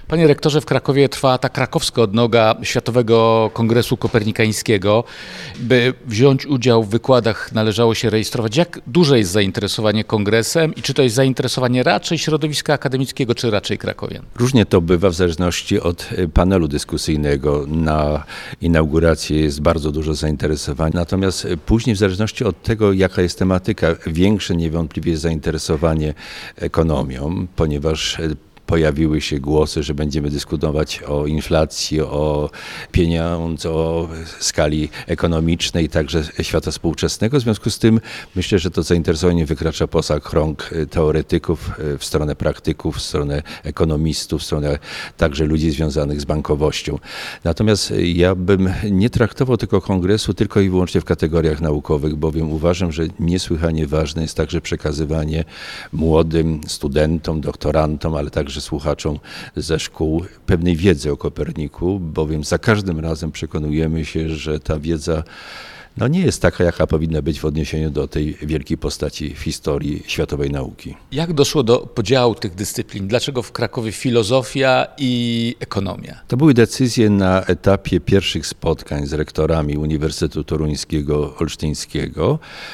Panie rektorze, w Krakowie trwa ta krakowska odnoga Światowego Kongresu Kopernikańskiego. By wziąć udział w wykładach należało się rejestrować. Jak duże jest zainteresowanie kongresem i czy to jest zainteresowanie raczej środowiska akademickiego, czy raczej krakowian? Różnie to bywa w zależności od panelu dyskusyjnego. Na inaugurację jest bardzo dużo zainteresowań, natomiast później w zależności od tego, jaka jest tematyka, większe niewątpliwie jest zainteresowanie ekonomią, ponieważ pojawiły się głosy, że będziemy dyskutować o inflacji, o pieniądzu, o skali ekonomicznej, także świata współczesnego. W związku z tym myślę, że to zainteresowanie wykracza poza krąg teoretyków w stronę praktyków, w stronę ekonomistów, w stronę także ludzi związanych z bankowością. Natomiast ja bym nie traktował tego kongresu tylko i wyłącznie w kategoriach naukowych, bowiem uważam, że niesłychanie ważne jest także przekazywanie młodym studentom, doktorantom, ale także słuchaczom ze szkół pewnej wiedzy o Koperniku, bowiem za każdym razem przekonujemy się, że ta wiedza nie jest taka, jaka powinna być w odniesieniu do tej wielkiej postaci w historii światowej nauki. Jak doszło do podziału tych dyscyplin? Dlaczego w Krakowie filozofia i ekonomia? To były decyzje na etapie pierwszych spotkań z rektorami Uniwersytetu Toruńskiego, Olsztyńskiego.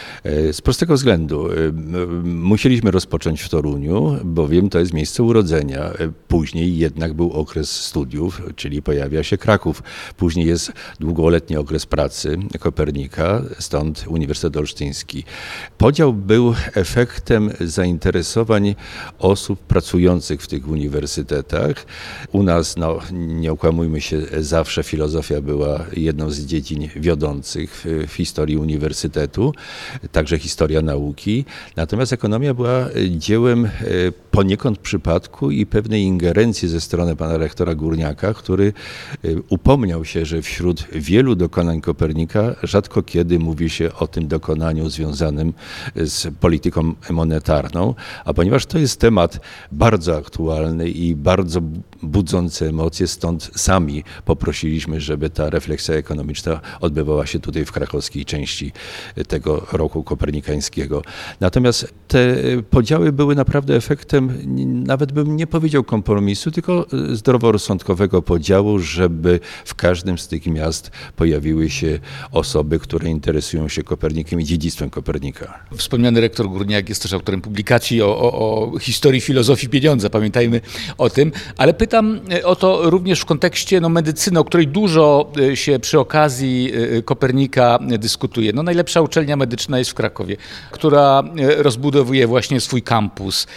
Z prostego względu musieliśmy rozpocząć w Toruniu, bowiem to jest miejsce urodzenia. Później jednak był okres studiów, czyli pojawia się Kraków. Później jest długoletni okres pracy Kopernika, stąd Uniwersytet Olsztyński. Podział był efektem zainteresowań osób pracujących w tych uniwersytetach. U nas, nie okłamujmy się, zawsze filozofia była jedną z dziedzin wiodących w historii uniwersytetu, także historia nauki. Natomiast ekonomia była dziełem poniekąd przypadku i pewnej ingerencji ze strony pana rektora Górniaka, który upomniał się, że wśród wielu dokonań Kopernika rzadko kiedy mówi się o tym dokonaniu związanym z polityką monetarną, a ponieważ to jest temat bardzo aktualny i bardzo budzący emocje, stąd sami poprosiliśmy, żeby ta refleksja ekonomiczna odbywała się tutaj w krakowskiej części tego roku kopernikańskiego. Natomiast te podziały były naprawdę efektem, nawet bym nie powiedział kompromisu, tylko zdroworozsądkowego podziału, żeby w każdym z tych miast pojawiły się osoby, które interesują się Kopernikiem i dziedzictwem Kopernika. Wspomniany rektor Górniak jest też autorem publikacji o historii filozofii pieniądza, pamiętajmy o tym, ale pytam o to również w kontekście medycyny, o której dużo się przy okazji Kopernika dyskutuje. Najlepsza uczelnia medyczna jest w Krakowie, która rozbudowuje właśnie swój kampus.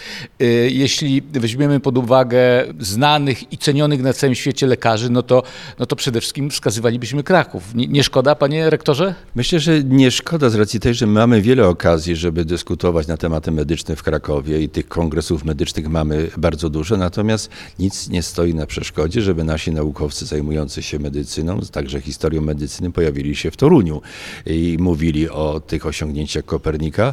Jeśli weźmiemy pod uwagę znanych i cenionych na całym świecie lekarzy, to przede wszystkim wskazywalibyśmy Kraków. Nie szkoda, panie rektorze? Myślę, że nie szkoda z racji tej, że mamy wiele okazji, żeby dyskutować na tematy medyczne w Krakowie i tych kongresów medycznych mamy bardzo dużo, natomiast nic nie stoi na przeszkodzie, żeby nasi naukowcy zajmujący się medycyną, także historią medycyny, pojawili się w Toruniu i mówili o tych osiągnięciach Kopernika.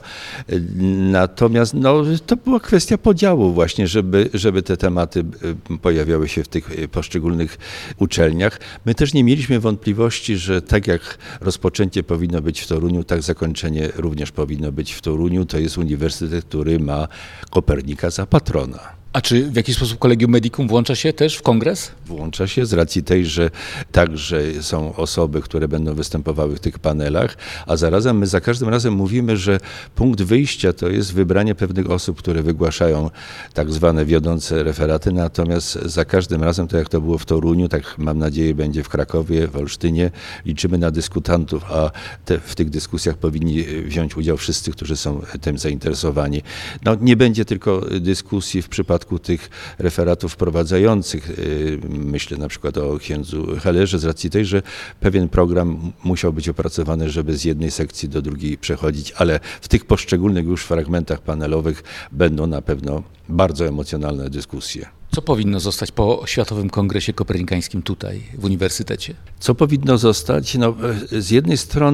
Natomiast to była kwestia podziału właśnie, żeby te tematy pojawiały się w tych poszczególnych uczelniach. My też nie mieliśmy wątpliwości, że tak jak rozpoczęcie powinno być w Toruniu, tak zakończenie również powinno być w Toruniu. To jest uniwersytet, który ma Kopernika za patrona. A czy w jakiś sposób Collegium Medicum włącza się też w kongres? Włącza się z racji tej, że także są osoby, które będą występowały w tych panelach, a zarazem my za każdym razem mówimy, że punkt wyjścia to jest wybranie pewnych osób, które wygłaszają tak zwane wiodące referaty, natomiast za każdym razem, tak jak to było w Toruniu, tak mam nadzieję będzie w Krakowie, w Olsztynie, liczymy na dyskutantów, a w tych dyskusjach powinni wziąć udział wszyscy, którzy są tym zainteresowani. Nie będzie tylko dyskusji w przypadku tych referatów wprowadzających, myślę na przykład o księdzu Hellerze, z racji tej, że pewien program musiał być opracowany, żeby z jednej sekcji do drugiej przechodzić, ale w tych poszczególnych już fragmentach panelowych będą na pewno bardzo emocjonalne dyskusje. Co powinno zostać po Światowym Kongresie Kopernikańskim tutaj w uniwersytecie? Co powinno zostać? Z jednej strony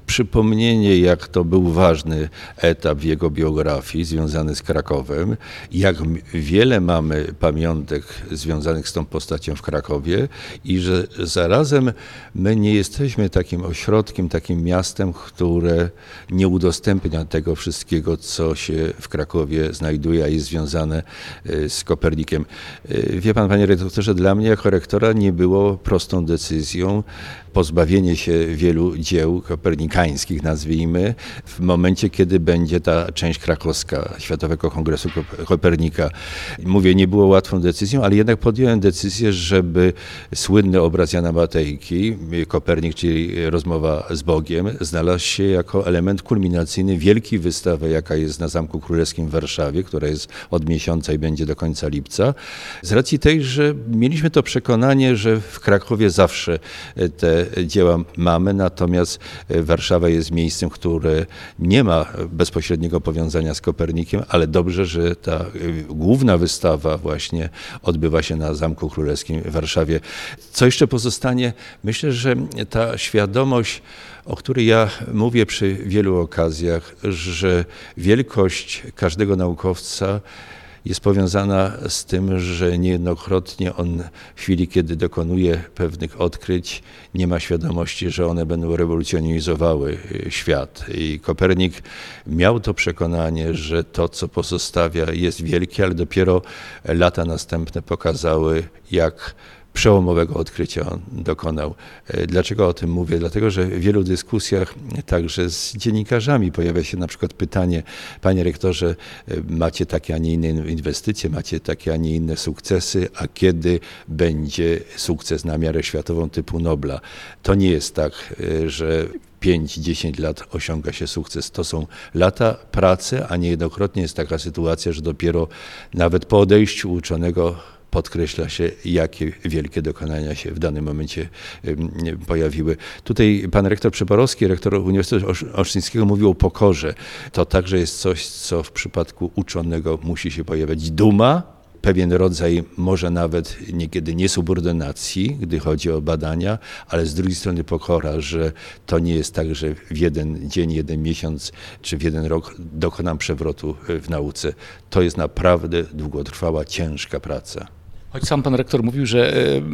przypomnienie, jak to był ważny etap w jego biografii związany z Krakowem, jak wiele mamy pamiątek związanych z tą postacią w Krakowie i że zarazem my nie jesteśmy takim ośrodkiem, takim miastem, które nie udostępnia tego wszystkiego, co się w Krakowie znajduje, a jest związane z Kopernikiem. Wie pan, panie redaktorze, dla mnie jako rektora nie było prostą decyzją pozbawienie się wielu dzieł kopernikańskich, nazwijmy, w momencie, kiedy będzie ta część krakowska Światowego Kongresu Kopernika. Mówię, nie było łatwą decyzją, ale jednak podjąłem decyzję, żeby słynny obraz Jana Matejki, Kopernik, czyli rozmowa z Bogiem, znalazł się jako element kulminacyjny wielkiej wystawy, jaka jest na Zamku Królewskim w Warszawie, która jest od miesiąca i będzie do końca lipca. Z racji tej, że mieliśmy to przekonanie, że w Krakowie zawsze te dzieła mamy, natomiast Warszawa jest miejscem, które nie ma bezpośredniego powiązania z Kopernikiem, ale dobrze, że ta główna wystawa właśnie odbywa się na Zamku Królewskim w Warszawie. Co jeszcze pozostanie? Myślę, że ta świadomość, o której ja mówię przy wielu okazjach, że wielkość każdego naukowca jest powiązana z tym, że niejednokrotnie on w chwili, kiedy dokonuje pewnych odkryć, nie ma świadomości, że one będą rewolucjonizowały świat. I Kopernik miał to przekonanie, że to, co pozostawia, jest wielkie, ale dopiero lata następne pokazały, jak przełomowego odkrycia on dokonał. Dlaczego o tym mówię? Dlatego, że w wielu dyskusjach, także z dziennikarzami, pojawia się na przykład pytanie: panie rektorze, macie takie, a nie inne inwestycje, macie takie, a nie inne sukcesy, a kiedy będzie sukces na miarę światową typu Nobla? To nie jest tak, że 5-10 lat osiąga się sukces. To są lata pracy, a niejednokrotnie jest taka sytuacja, że dopiero nawet po odejściu uczonego podkreśla się, jakie wielkie dokonania się w danym momencie pojawiły. Tutaj pan rektor Przeporowski, rektor Uniwersytetu Olsztyńskiego, mówił o pokorze. To także jest coś, co w przypadku uczonego musi się pojawiać. Duma, pewien rodzaj może nawet niekiedy niesubordynacji, gdy chodzi o badania, ale z drugiej strony pokora, że to nie jest tak, że w jeden dzień, jeden miesiąc czy w jeden rok dokonam przewrotu w nauce. To jest naprawdę długotrwała, ciężka praca. Choć sam pan rektor mówił, że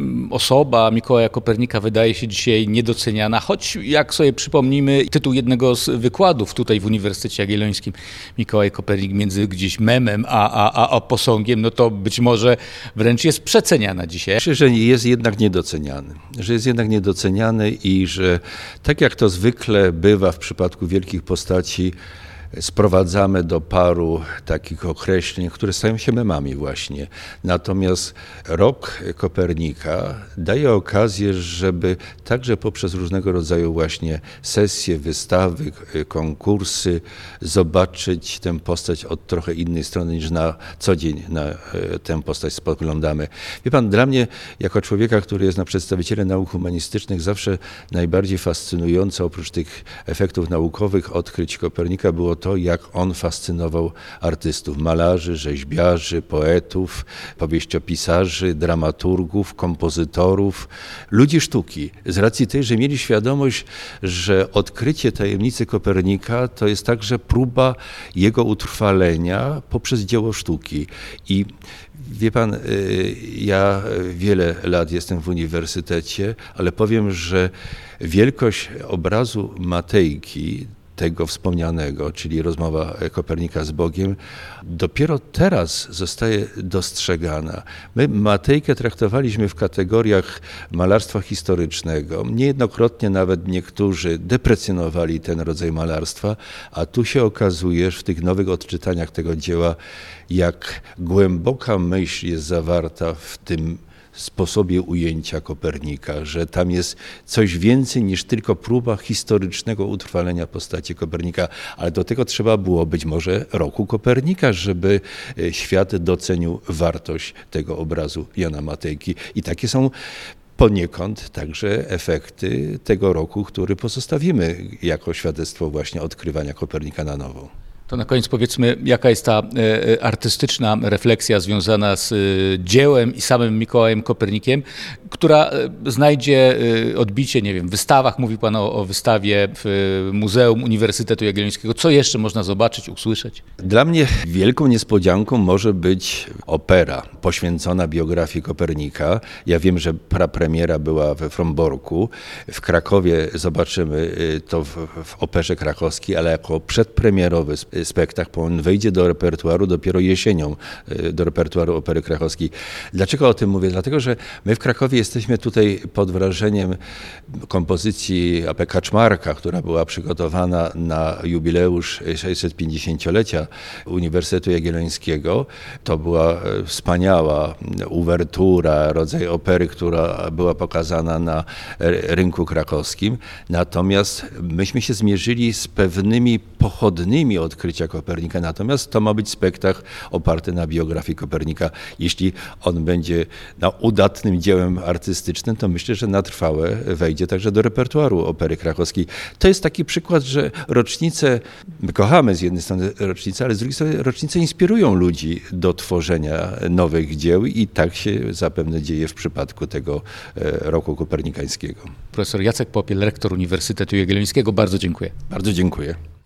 osoba Mikołaja Kopernika wydaje się dzisiaj niedoceniana, choć jak sobie przypomnimy tytuł jednego z wykładów tutaj w Uniwersytecie Jagiellońskim, Mikołaj Kopernik między gdzieś memem a posągiem, no to być może wręcz jest przeceniana dzisiaj. Myślę, że jest jednak niedoceniany, i że tak jak to zwykle bywa w przypadku wielkich postaci, sprowadzamy do paru takich określeń, które stają się memami właśnie. Natomiast rok Kopernika daje okazję, żeby także poprzez różnego rodzaju właśnie sesje, wystawy, konkursy zobaczyć tę postać od trochę innej strony niż na co dzień na tę postać spoglądamy. Wie pan, dla mnie jako człowieka, który jest przedstawicielem nauk humanistycznych, zawsze najbardziej fascynujące oprócz tych efektów naukowych odkryć Kopernika było to, jak on fascynował artystów, malarzy, rzeźbiarzy, poetów, powieściopisarzy, dramaturgów, kompozytorów, ludzi sztuki. Z racji tej, że mieli świadomość, że odkrycie tajemnicy Kopernika to jest także próba jego utrwalenia poprzez dzieło sztuki. I wie pan, ja wiele lat jestem w uniwersytecie, ale powiem, że wielkość obrazu Matejki, tego wspomnianego, czyli rozmowa Kopernika z Bogiem, dopiero teraz zostaje dostrzegana. My Matejkę traktowaliśmy w kategoriach malarstwa historycznego. Niejednokrotnie nawet niektórzy deprecjonowali ten rodzaj malarstwa, a tu się okazuje, że w tych nowych odczytaniach tego dzieła, jak głęboka myśl jest zawarta w tym sposobie ujęcia Kopernika, że tam jest coś więcej niż tylko próba historycznego utrwalenia postaci Kopernika, ale do tego trzeba było być może roku Kopernika, żeby świat docenił wartość tego obrazu Jana Matejki. I takie są poniekąd także efekty tego roku, który pozostawimy jako świadectwo właśnie odkrywania Kopernika na nowo. To na koniec powiedzmy, jaka jest ta artystyczna refleksja związana z dziełem i samym Mikołajem Kopernikiem, która znajdzie odbicie, nie wiem, w wystawach. Mówił Pan o wystawie w Muzeum Uniwersytetu Jagiellońskiego. Co jeszcze można zobaczyć, usłyszeć? Dla mnie wielką niespodzianką może być opera poświęcona biografii Kopernika. Ja wiem, że prapremiera była we Fromborku. W Krakowie zobaczymy to w Operze Krakowskiej, ale jako przedpremierowy spektakl, bo on wejdzie do repertuaru dopiero jesienią, do repertuaru Opery Krakowskiej. Dlaczego o tym mówię? Dlatego, że my w Krakowie jesteśmy tutaj pod wrażeniem kompozycji A.P. Kaczmarka, która była przygotowana na jubileusz 650-lecia Uniwersytetu Jagiellońskiego. To była wspaniała uwertura, rodzaj opery, która była pokazana na rynku krakowskim. Natomiast myśmy się zmierzyli z pewnymi pochodnymi odkrycia Kopernika. Natomiast to ma być spektakl oparty na biografii Kopernika. Jeśli on będzie udatnym dziełem artystycznym, to myślę, że na trwałe wejdzie także do repertuaru Opery Krakowskiej. To jest taki przykład, że rocznice, my kochamy z jednej strony rocznice, ale z drugiej strony rocznice inspirują ludzi do tworzenia nowych dzieł i tak się zapewne dzieje w przypadku tego roku kopernikańskiego. Profesor Jacek Popiel, rektor Uniwersytetu Jagiellońskiego. Bardzo dziękuję. Bardzo dziękuję.